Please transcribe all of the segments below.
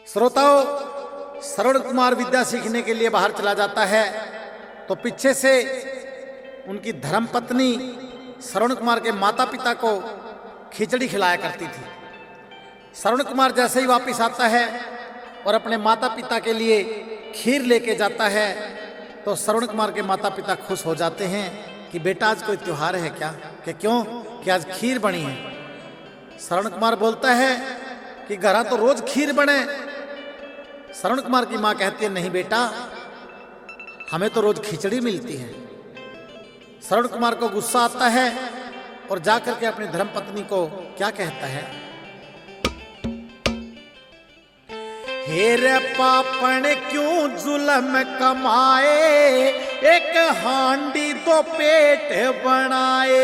श्रोताओं, श्रवण कुमार विद्या सीखने के लिए बाहर चला जाता है तो पीछे से उनकी धर्मपत्नी श्रवण कुमार के माता पिता को खिचड़ी खिलाया करती थी। श्रवण कुमार जैसे ही वापस आता है और अपने माता पिता के लिए खीर लेके जाता है तो श्रवण कुमार के माता पिता खुश हो जाते हैं कि बेटा आज कोई त्योहार है क्या, कि क्यों, कि आज खीर बनी है। श्रवण कुमार बोलता है कि घर तो रोज खीर बने। श्रवण कुमार की मां कहती है नहीं बेटा, हमें तो रोज खिचड़ी मिलती है। श्रवण कुमार को गुस्सा आता है और जाकर के अपनी धर्मपत्नी को क्या कहता है, हेरे पापन क्यों जुल्म कमाए, एक हांडी दो पेट बनाए।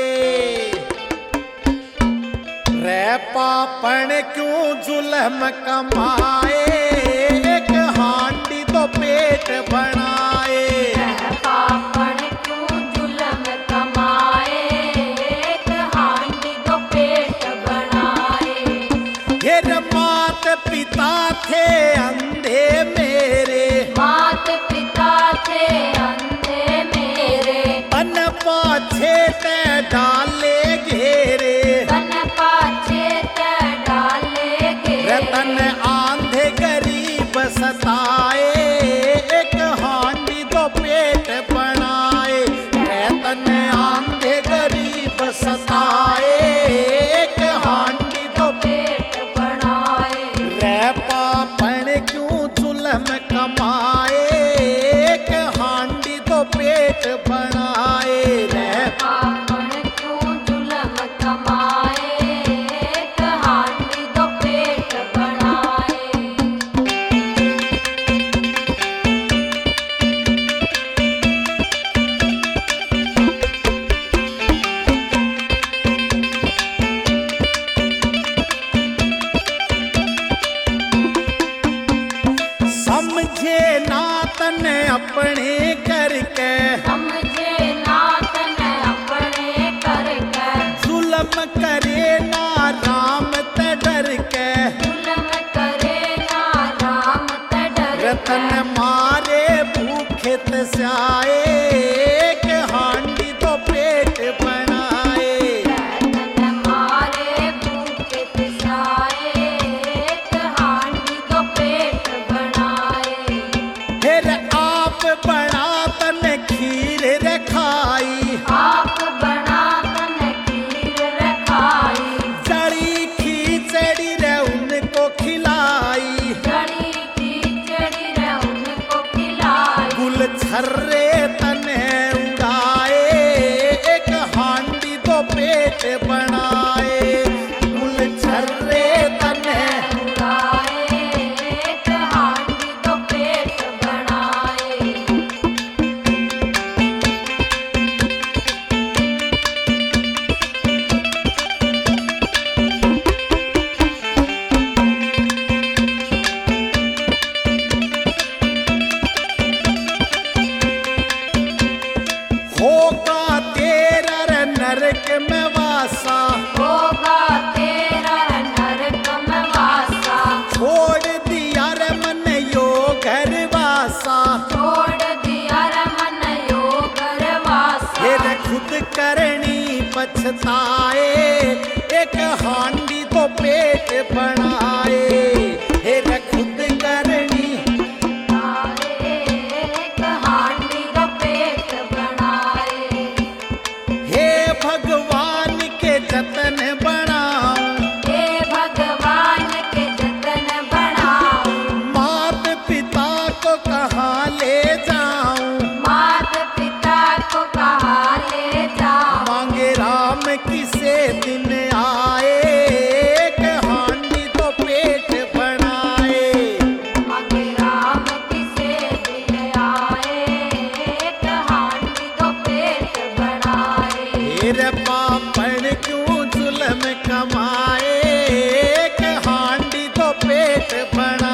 रे पापन क्यों जुल्म कमाए, एक हांडी दो पेट बनाए। पापन क्यों जुल्म कमाए, एक हांडी दो पेट बनाए। हेरे मात पिता थे अंधे मेरे, मात पिता थे अंधे मेरे। तन पाछे ते डाले घेरे, तन पाछे ते डाले घेरे। रतन आंधे गरीब सताए, एक हांडी दो पेट बनाए। रतन आंधे गरीब सताए, एक हांडी दो पेट बनाए। रे पापन क्यों जुल्म कमाए, एक हांडी दो पेट बनाए। रे पापन क्यों जुल्म कमाए, एक हांडी दो पेट बनाए। समझे नातन अपने करके, समझे नातन अपने करके। जुल्म करे ना राम ते डर के। जुल्म करे ना राम ते डर रतन के। मारे भूखे तस्याए, एक हांडी दो पेट बनाए। रतन मारे भूखे तिसाए, एक हांडी दो पेट बनाए। फिर आप बना तन खीर रखाई, आप बना तन खीर रखाई। जड़ी खिचड़ी रे उनको खिलाई। जड़ी खिचड़ी रे उनको खिलाई। गुल छर्रे तने उड़ाए, एक हांडी दो पेट बनाए। गुल छर्रे तने उड़ाए, एक हांडी दो पेट बनाए। होगा तेरा रे नरक में वासा, होगा तेरा नरक में वासा। छोड़ दिया रे मन यो घर वासा। छोड़ दिया रे मन यो घरवासा। फिर खुद करनी पछताए, एक हांडी दो पेट बनाए। फिर खुद करनी एक हांडी दो पेट बनाए। हे भगवान के जतन बनाऊं, हे भगवान के जतन बनाओ। मात पिता को कहाँ ले जाऊं। मात पिता को कहाँ ले जाओ। मांगे राम किसे दिन आए, एक हांडी दो पेट बनाए। मगे राम किसे दिन आए, एक हांडी दो पेट बनाए। हेरे पापन क्यों जुल्म कमाए, एक हांडी दो पेट बनाए।